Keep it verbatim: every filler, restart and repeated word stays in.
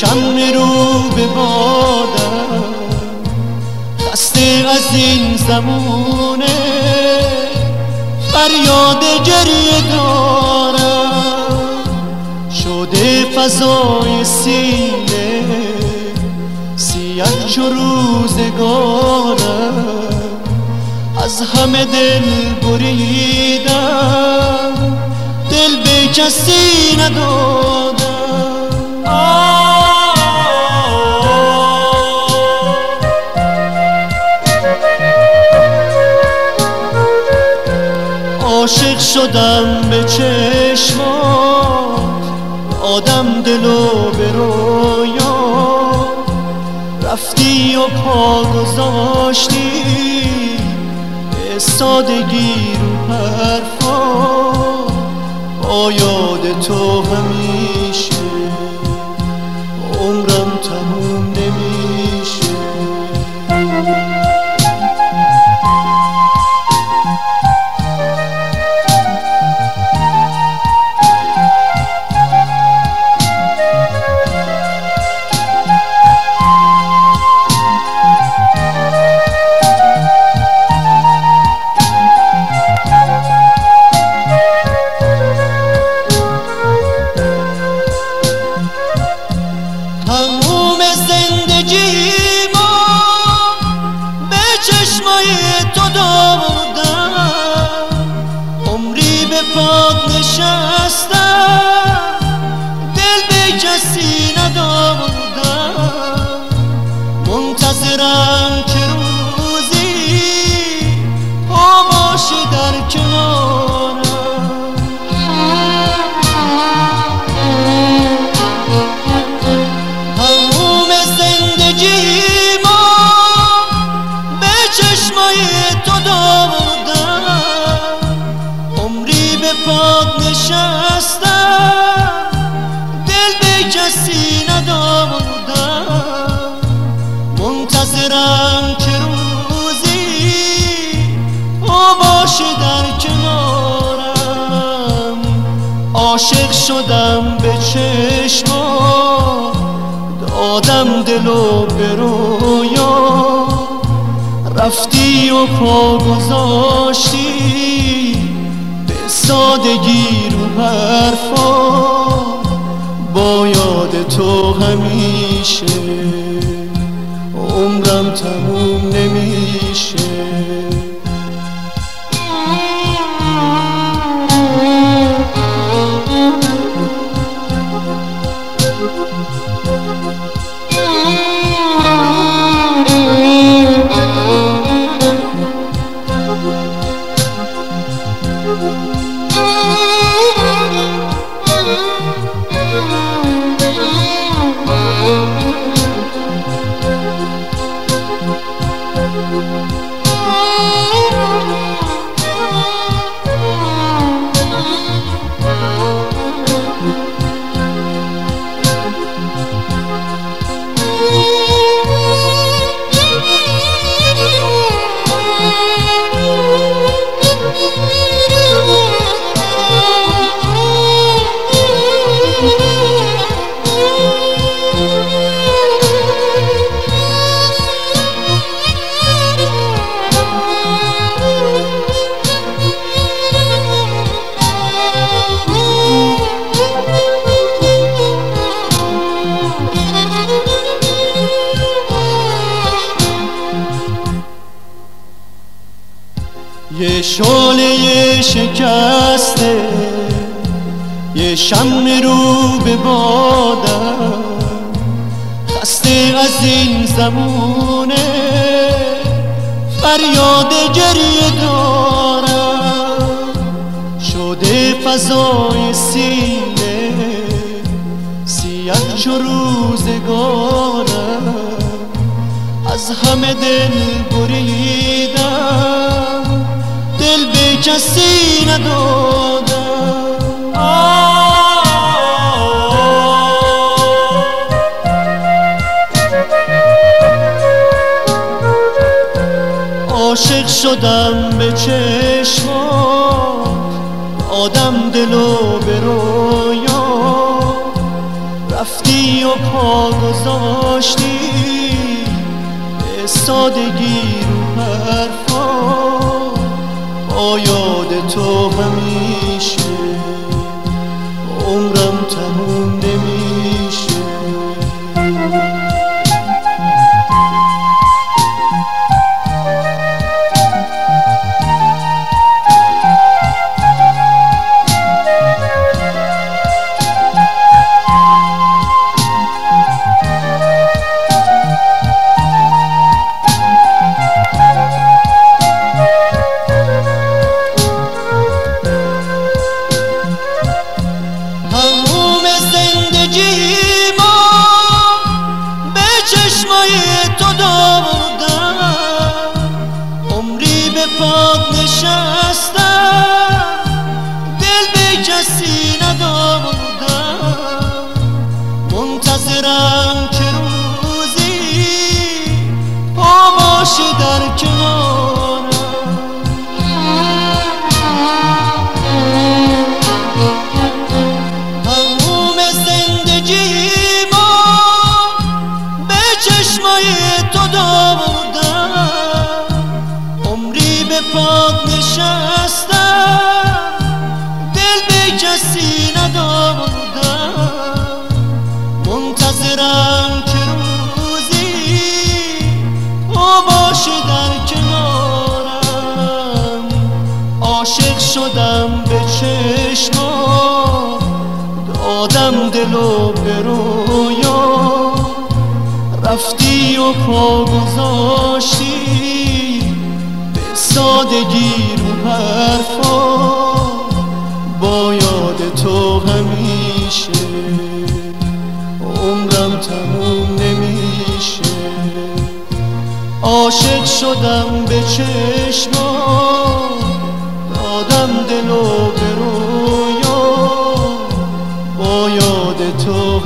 شمع رو به بادم، خسته از این زمونه فریاد گریه دارم. شده فضای سینه سیاه چو روزگارم، از همه دل بریدم، دل به کسی ندادم. عاشق شدم به چشمات، آدم دلو به رویا، رفتی و پا گذاشتی به سادگی رو حرفا، با یاد تو همیشه عمرم تموم نمیشه. تموم زندگی ما به چشمای تو دادم، عمری به پاد نشستم، دل به کسی ندادم. منتظرم که روزی تو باشی در کنارم. تو دادم، عمری به پاد نشستم، دل به کسی ندادم. منتظرم که روزی تو باشی در کنارم. عاشق شدم به چشمات، دادم دلو به رویا، رفتی و پا گذاشتی به سادگی رو حرفا، با یاد تو همیشه عمرم تموم نمیشه. یه شعله شکسته، یه شمع رو به بادم، خسته از این زمونه فریاد گریه دارم. شده فضای سینه سیاه چو روزگارم، از همه دل بریدم، دل به کسی ندادم. عاشق شدم به چشمات، آدم دلو به رویا، رفتی رفتی و پا گذاشتی به سادگی رو حرفا، با یاد تو همیشه عمرم تموم نمیشه. تو دادم عمری به پات نشستم، دل به کسی ندادم، منتظرم که روزی پا باشه در کنارم. هموم زندگی چشمای تو دادم عمری به پات نشستم، دل به کسی ندادم، منتظرم که روزی پا باشه در کنارم. عاشق شدم به چشما، دادم دلو به رویا، رفتی و پا گذاشتی به سادگی رو حرفا، با یاد تو همیشه عمرم تموم نمیشه. عاشق شدم به چشما، دادم دلو به رویا، با یاد تو